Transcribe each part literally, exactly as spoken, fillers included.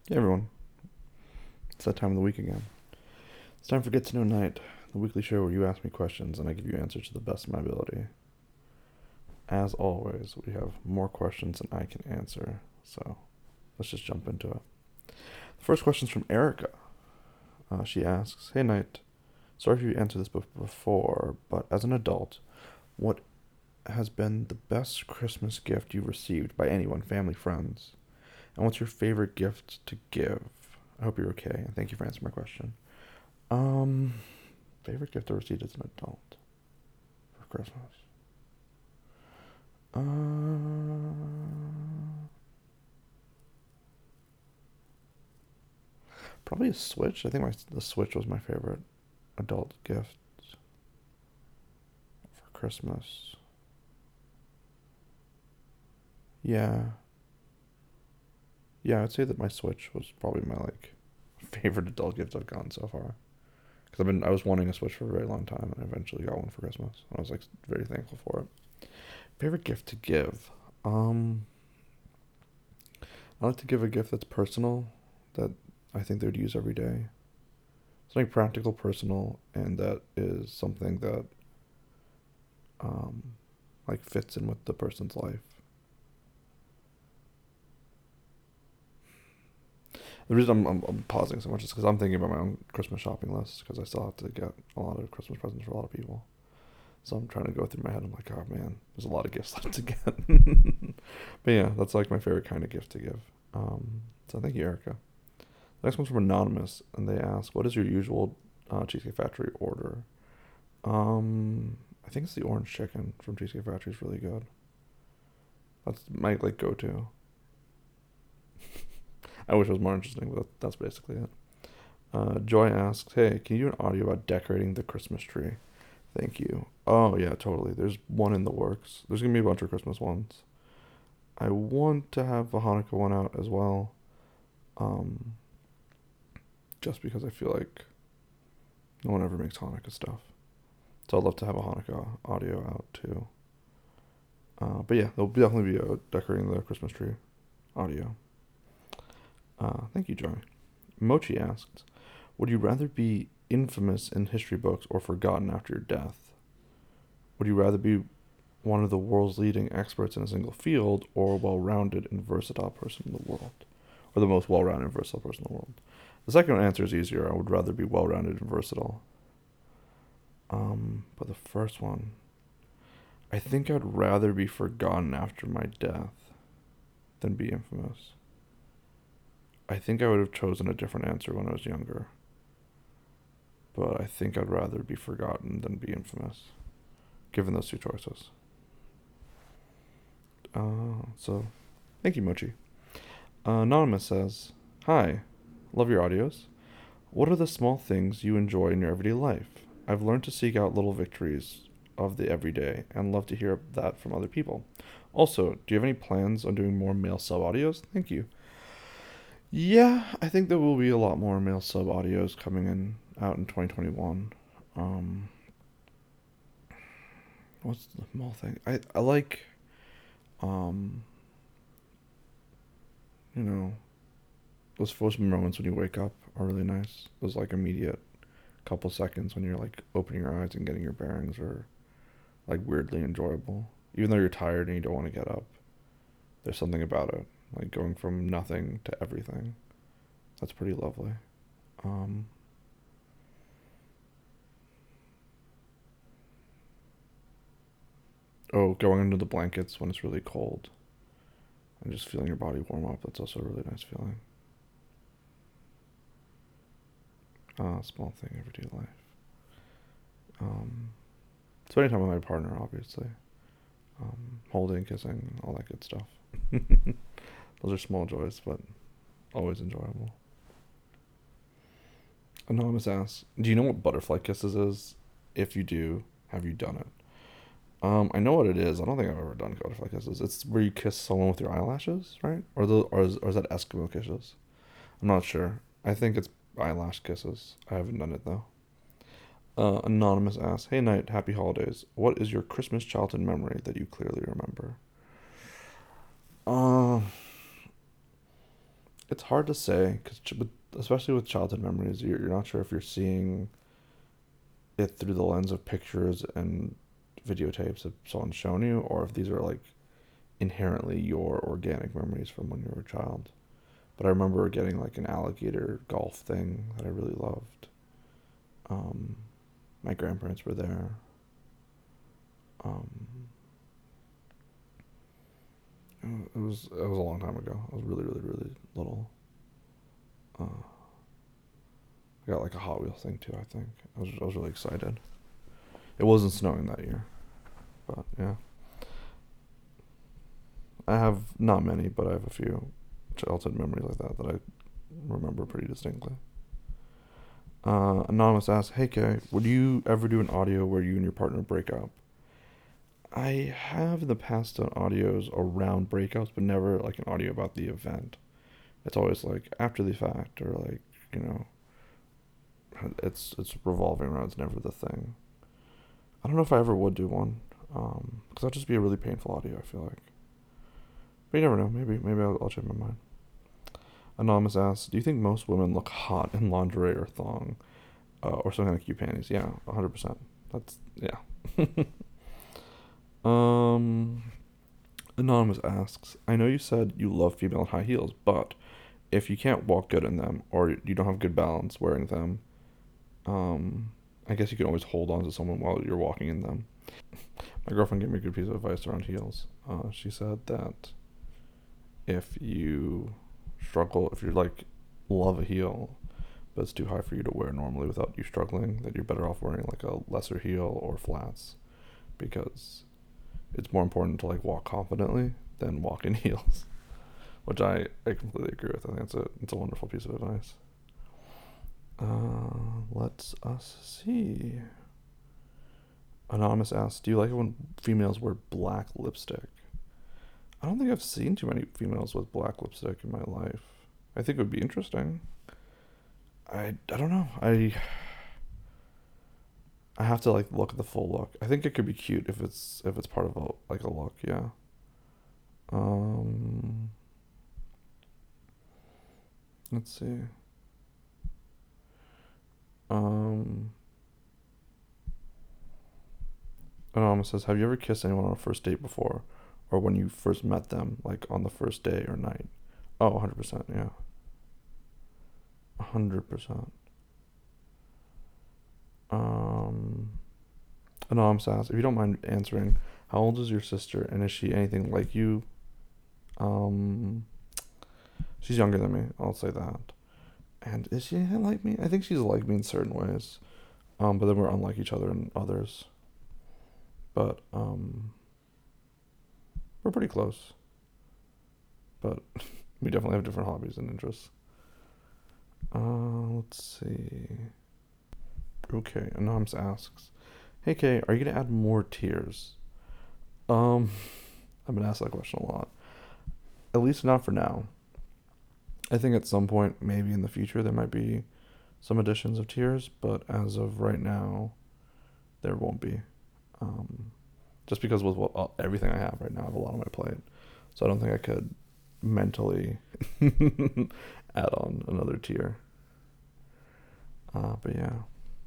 Hey everyone, it's that time of the week again. It's time for Get to Know Night, the weekly show where you ask me questions and I give you answers to the best of my ability. As always, we have more questions than I can answer, so let's just jump into it. The first question is from Erica. Uh, she asks, Hey Knight, sorry if you answered this before, but as an adult, what has been the best Christmas gift you've received by anyone, family, friends? And what's your favorite gift to give? I hope you're okay, and thank you for answering my question. Um, Favorite gift I received as an adult for Christmas? Uh, Probably a Switch. I think my the Switch was my favorite adult gift for Christmas. Yeah, yeah, I'd say that my Switch was probably my like favorite adult gift I've gotten so far. Because I've been I was wanting a Switch for a very long time, and I eventually got one for Christmas. And I was like very thankful for it. Favorite gift to give? Um, I like to give a gift that's personal, that I think they would use every day. Something practical, personal, and that is something that um, like fits in with the person's life. The reason I'm, I'm, I'm pausing so much is because I'm thinking about my own Christmas shopping list because I still have to get a lot of Christmas presents for a lot of people. So I'm trying to go through my head. I'm like, oh man, there's a lot of gifts left to get. But yeah, that's like my favorite kind of gift to give. Um, so thank you, Erica. The next one's from Anonymous, and they ask, "What is your usual uh, Cheesecake Factory order?" Um, I think it's the orange chicken from Cheesecake Factory is really good. That's my like go to. I wish it was more interesting, but that's basically it. Uh, Joy asks, "Hey, can you do an audio about decorating the Christmas tree?" Thank you. Oh yeah, totally. There's one in the works. There's gonna be a bunch of Christmas ones. I want to have a Hanukkah one out as well. Um, just because I feel like no one ever makes Hanukkah stuff. So I'd love to have a Hanukkah audio out too. Uh, but yeah, there'll definitely be a decorating the Christmas tree audio. Uh, thank you, Joy. Mochi asks, would you rather be infamous in history books or forgotten after your death? Would you rather be one of the world's leading experts in a single field or a well-rounded and versatile person in the world? Or the most well-rounded and versatile person in the world? The second answer is easier. I would rather be well-rounded and versatile. Um, but the first one, I think I'd rather be forgotten after my death than be infamous. I think I would have chosen a different answer when I was younger, but I think I'd rather be forgotten than be infamous, given those two choices. Uh, so, thank you, Mochi. Uh, Anonymous says, Hi, love your audios. What are the small things you enjoy in your everyday life? I've learned to seek out little victories of the everyday and love to hear that from other people. Also, do you have any plans on doing more male sub audios? Thank you. Yeah, I think there will be a lot more male sub audios coming in out in twenty twenty-one. Um, what's the small thing? I, I like, um, you know, those first moments when you wake up are really nice. Those like immediate couple seconds when you're like opening your eyes and getting your bearings are like weirdly enjoyable. Even though you're tired and you don't want to get up, there's something about it. Like going from nothing to everything. That's pretty lovely. Um, oh, going into the blankets when it's really cold and just feeling your body warm up. That's also a really nice feeling. Uh, small thing, everyday life. Um, Spending time with my partner, obviously. Um, holding, kissing, all that good stuff. Those are small joys, but always enjoyable. Anonymous asks, "Do you know what butterfly kisses is? If you do, have you done it?" Um, I know what it is. I don't think I've ever done butterfly kisses. It's where you kiss someone with your eyelashes, right? Or the or is, or is that Eskimo kisses? I'm not sure. I think it's eyelash kisses. I haven't done it though. Uh, Anonymous asks, "Hey Knight, happy holidays. What is your Christmas childhood memory that you clearly remember?" Uh, it's hard to say because, especially with childhood memories, you're, you're not sure if you're seeing it through the lens of pictures and videotapes that someone's shown you, or if these are like inherently your organic memories from when you were a child. But I remember getting like an alligator golf thing that I really loved. Um, my grandparents were there. Um, it was it was a long time ago. I was really really really little. Uh, I got like a Hot Wheels thing too. I think I was I was really excited. It wasn't snowing that year, but yeah. I have not many, but I have a few childhood memories like that that I remember pretty distinctly. Uh, Anonymous asks, "Hey Kay, would you ever do an audio where you and your partner break up?" I have in the past done audios around breakups, but never like an audio about the event. It's always like after the fact, or like you know, it's it's revolving around. It's never the thing. I don't know if I ever would do one, um, because that'd just be a really painful audio. I feel like, but you never know. Maybe maybe I'll, I'll change my mind. Anonymous asks, "Do you think most women look hot in lingerie or thong, uh, or some kind of cute panties?" Yeah, a hundred percent. That's yeah. um, Anonymous asks, "I know you said you love female high heels, but if you can't walk good in them, or you don't have good balance wearing them, um, I guess you can always hold on to someone while you're walking in them." My girlfriend gave me a good piece of advice around heels. Uh, she said that if you struggle, if you're like love a heel, but it's too high for you to wear normally without you struggling, that you're better off wearing like a lesser heel or flats, because it's more important to like walk confidently than walk in heels, which I, I completely agree with. I think it's a it's a wonderful piece of advice. Uh, let's us see. Anonymous asks, "Do you like it when females wear black lipstick?" I don't think I've seen too many females with black lipstick in my life. I think it would be interesting. I, I don't know. I I have to like look at the full look. I think it could be cute if it's if it's part of a like a look, yeah. Um let's see. Um Anonymous says, "Have you ever kissed anyone on a first date before? Or when you first met them, like on the first day or night?" Oh, one hundred percent, yeah. one hundred percent. Um, Anonymous asks, "If you don't mind answering, how old is your sister, and is she anything like you?" Um, she's younger than me, I'll say that. And is she anything like me? I think she's like me in certain ways. Um, but then we're unlike each other in others. But, um, we're pretty close. But we definitely have different hobbies and interests. Uh, let's see. Okay, Anonymous asks, "Hey Kay, are you gonna add more tiers?" Um, I've been asked that question a lot. At least not for now. I think at some point, maybe in the future, there might be some additions of tiers, but as of right now, there won't be. Um, just because with what uh, everything I have right now, I have a lot on my plate, so I don't think I could mentally add on another tier. Uh, but yeah.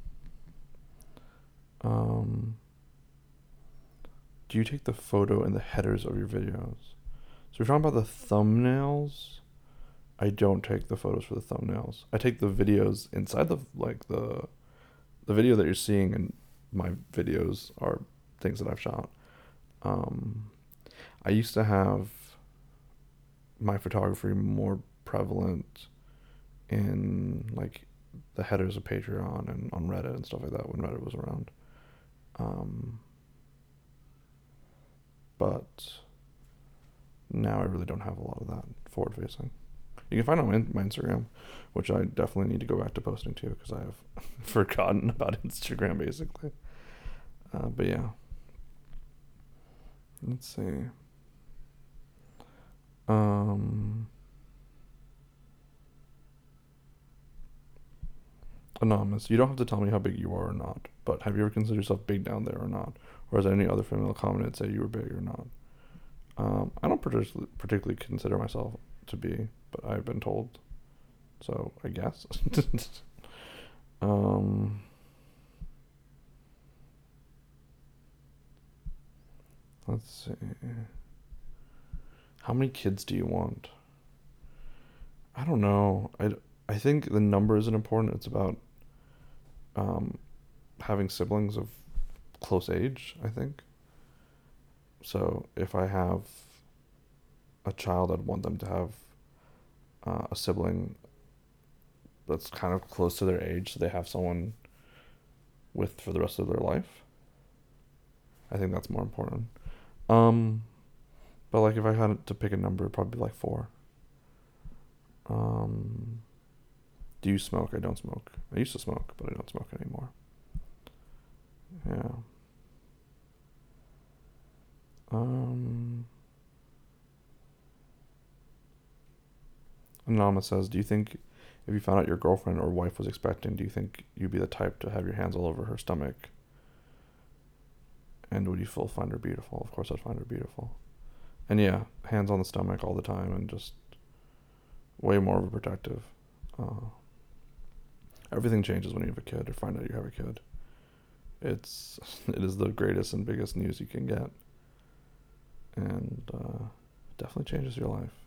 Um, do you take the photo in the headers of your videos? So we're talking about the thumbnails. I don't take the photos for the thumbnails. I take the videos inside the like the the video that you're seeing in my videos are things that I've shot. Um, I used to have my photography more prevalent in like the headers of Patreon and on Reddit and stuff like that when Reddit was around. Um, but now I really don't have a lot of that forward facing. You can find it on my Instagram, which I definitely need to go back to posting too, because I have forgotten about Instagram basically. Uh, but yeah. Let's see. Um, Anonymous, you don't have to tell me how big you are or not, but have you ever considered yourself big down there or not? Or is there any other female comment that say you were big or not? Um, I don't particularly, particularly consider myself to be, but I've been told. So I guess. um, let's see. How many kids do you want? I don't know. I, I think the number isn't important. It's about um, having siblings of close age, I think. So if I have a child, I'd want them to have uh, a sibling that's kind of close to their age, so they have someone with for the rest of their life. I think that's more important. Um, but like if I had to pick a number, it'd probably be like four. Um, do you smoke? I don't smoke. I used to smoke, but I don't smoke anymore. Yeah. Um, Anonymous says, do you think if you found out your girlfriend or wife was expecting, do you think you'd be the type to have your hands all over her stomach? And would you still find her beautiful? Of course I'd find her beautiful. And yeah, hands on the stomach all the time and just way more overprotective. Uh, everything changes when you have a kid or find out you have a kid. It's, it is the greatest and biggest news you can get. And uh, definitely changes your life.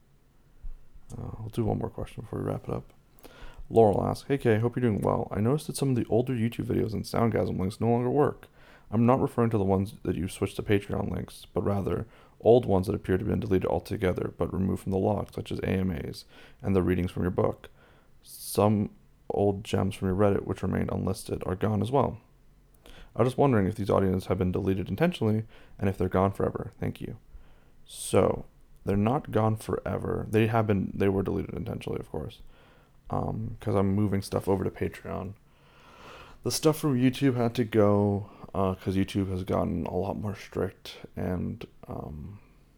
Uh, we'll do one more question before we wrap it up. Laurel asks, hey Kay, hope you're doing well. I noticed that some of the older YouTube videos and Soundgasm links no longer work. I'm not referring to the ones that you've switched to Patreon links, but rather old ones that appear to have been deleted altogether but removed from the log, such as A M As and the readings from your book. Some old gems from your Reddit, which remained unlisted, are gone as well. I was just wondering if these audios have been deleted intentionally and if they're gone forever. Thank you. So, they're not gone forever. They have been, they were deleted intentionally, of course, um, because I'm moving stuff over to Patreon. The stuff from YouTube had to go because uh, YouTube has gotten a lot more strict, and um,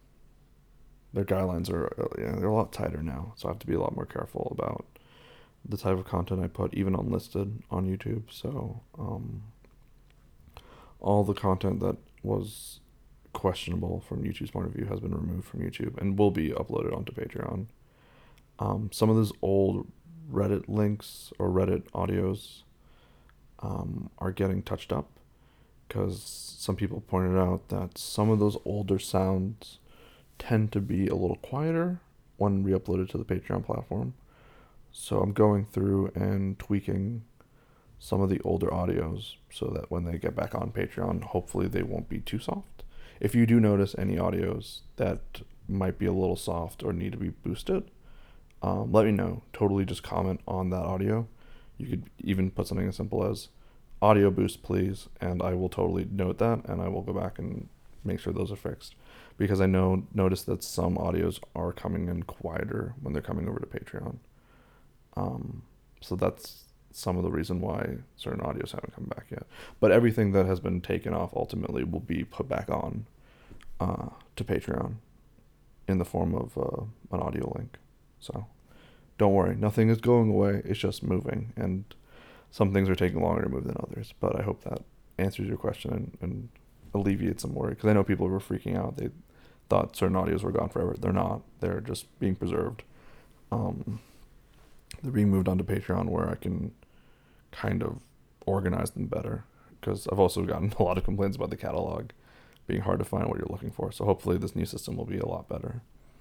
their guidelines are uh, yeah, they're a lot tighter now. So I have to be a lot more careful about the type of content I put, even unlisted, on YouTube. So um, all the content that was questionable from YouTube's point of view has been removed from YouTube and will be uploaded onto Patreon. Um, some of those old Reddit links or Reddit audios um, are getting touched up because some people pointed out that some of those older sounds tend to be a little quieter when re-uploaded to the Patreon platform. So I'm going through and tweaking some of the older audios so that when they get back on Patreon, hopefully they won't be too soft. If you do notice any audios that might be a little soft or need to be boosted, um, let me know. Totally just comment on that audio. You could even put something as simple as audio boost, please, and I will totally note that, and I will go back and make sure those are fixed. Because I know notice that some audios are coming in quieter when they're coming over to Patreon. Um, so that's some of the reason why certain audios haven't come back yet. But everything that has been taken off ultimately will be put back on uh, to Patreon in the form of uh, an audio link. So don't worry, nothing is going away. It's just moving, and some things are taking longer to move than others. But I hope that answers your question and, and alleviates some worry, because I know people were freaking out. They thought certain audios were gone forever. They're not. They're just being preserved. Um, they're being moved onto Patreon where I can kind of organize them better, because I've also gotten a lot of complaints about the catalog being hard to find what you're looking for. So hopefully this new system will be a lot better.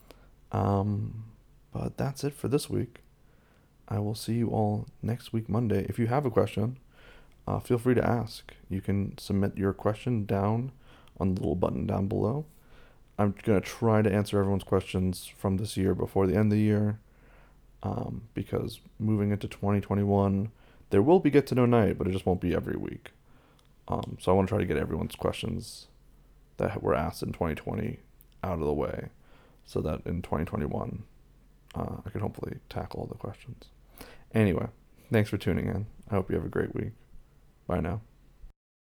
Um, but that's it for this week. I will see you all next week, Monday. If you have a question, uh, feel free to ask. You can submit your question down on the little button down below. I'm going to try to answer everyone's questions from this year before the end of the year, um, because moving into twenty twenty-one, there will be Get to Know Night, but it just won't be every week. Um, so I want to try to get everyone's questions that were asked in twenty twenty out of the way, so that in twenty twenty-one, uh, I can hopefully tackle all the questions. Anyway, thanks for tuning in. I hope you have a great week. Bye now.